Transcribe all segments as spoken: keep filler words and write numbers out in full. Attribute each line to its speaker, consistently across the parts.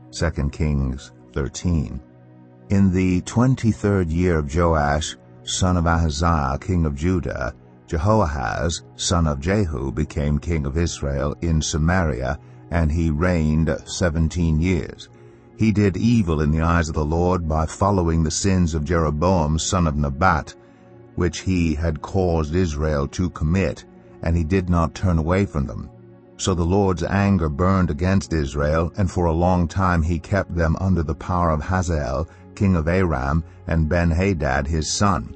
Speaker 1: Second Kings thirteen. In the twenty-third year of Joash, son of Ahaziah, king of Judah, Jehoahaz, son of Jehu, became king of Israel in Samaria, and he reigned seventeen years. He did evil in the eyes of the Lord by following the sins of Jeroboam, son of Nebat, which he had caused Israel to commit, and he did not turn away from them. So the Lord's anger burned against Israel, and for a long time he kept them under the power of Hazael, king of Aram, and Ben-Hadad his son.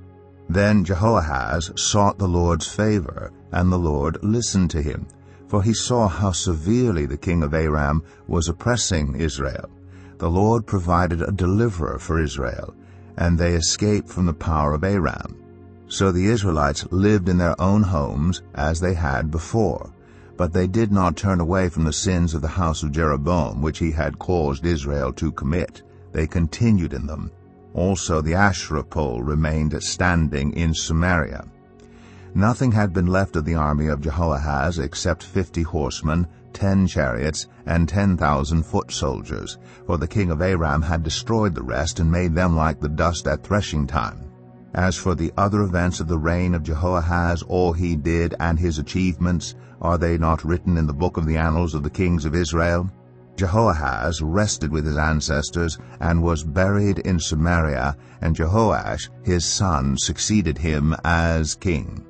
Speaker 1: Then Jehoahaz sought the Lord's favor, and the Lord listened to him, for he saw how severely the king of Aram was oppressing Israel. The Lord provided a deliverer for Israel, and they escaped from the power of Aram. So the Israelites lived in their own homes as they had before, but they did not turn away from the sins of the house of Jeroboam, which he had caused Israel to commit. They continued in them. Also the Asherah pole remained standing in Samaria. Nothing had been left of the army of Jehoahaz except fifty horsemen, ten chariots, and ten thousand foot soldiers, for the king of Aram had destroyed the rest and made them like the dust at threshing time. As for the other events of the reign of Jehoahaz, all he did and his achievements, are they not written in the book of the annals of the kings of Israel? Jehoahaz rested with his ancestors and was buried in Samaria, and Jehoash his son succeeded him as king.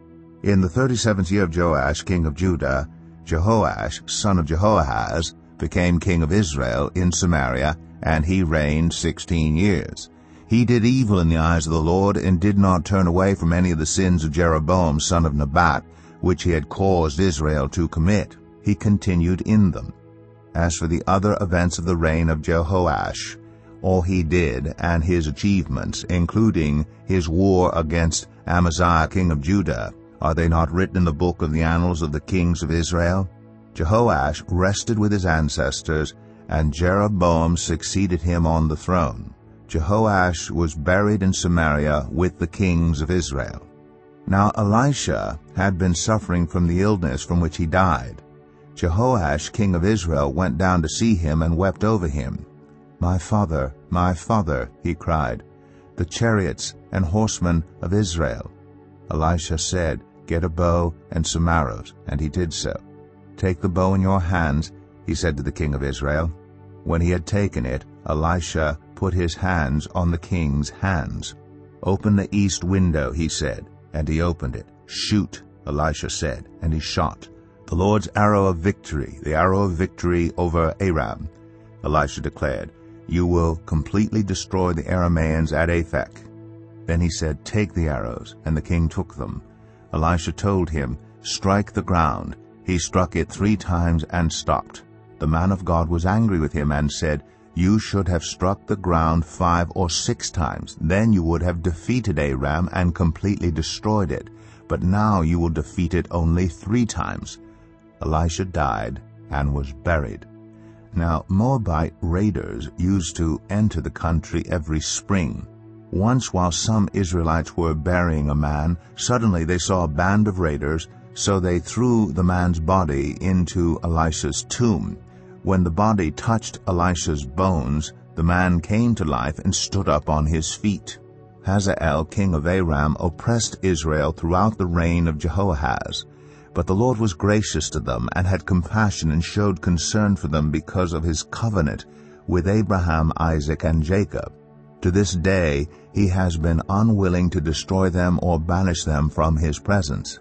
Speaker 1: In the thirty-seventh year of Joash king of Judah, Jehoash son of Jehoahaz became king of Israel in Samaria, and he reigned sixteen years. He did evil in the eyes of the Lord, and did not turn away from any of the sins of Jeroboam son of Nebat, which he had caused Israel to commit. He continued in them. As for the other events of the reign of Jehoash, all he did and his achievements, including his war against Amaziah king of Judah, are they not written in the book of the annals of the kings of Israel? Jehoash rested with his ancestors, and Jeroboam succeeded him on the throne. Jehoash was buried in Samaria with the kings of Israel. Now Elisha had been suffering from the illness from which he died. Jehoash king of Israel went down to see him and wept over him. "My father, my father," he cried, "the chariots and horsemen of Israel." Elisha said, "Get a bow and some arrows," and he did so. "Take the bow in your hands," he said to the king of Israel. When he had taken it, Elisha put his hands on the king's hands. "Open the east window," he said, and he opened it. "Shoot," Elisha said, and he shot. "The Lord's arrow of victory, the arrow of victory over Aram," Elisha declared. "You will completely destroy the Arameans at Aphek." Then he said, "Take the arrows," and the king took them. Elisha told him, "Strike the ground." He struck it three times and stopped. The man of God was angry with him and said, "You should have struck the ground five or six times. Then you would have defeated Aram and completely destroyed it. But now you will defeat it only three times." Elisha died and was buried. Now Moabite raiders used to enter the country every spring. Once while some Israelites were burying a man, suddenly they saw a band of raiders, so they threw the man's body into Elisha's tomb. When the body touched Elisha's bones, the man came to life and stood up on his feet. Hazael king of Aram oppressed Israel throughout the reign of Jehoahaz. But the Lord was gracious to them, and had compassion, and showed concern for them because of his covenant with Abraham, Isaac, and Jacob. To this day he has been unwilling to destroy them or banish them from his presence.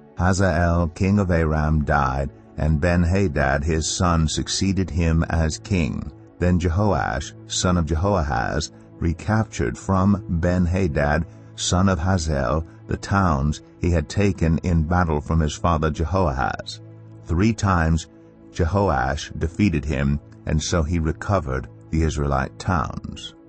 Speaker 1: Hazael king of Aram died, and Ben-Hadad his son succeeded him as king. Then Jehoash, son of Jehoahaz, recaptured from Ben-Hadad, son of Hazael, the towns he had taken in battle from his father Jehoahaz. Three times Jehoash defeated him, and so he recovered the Israelite towns.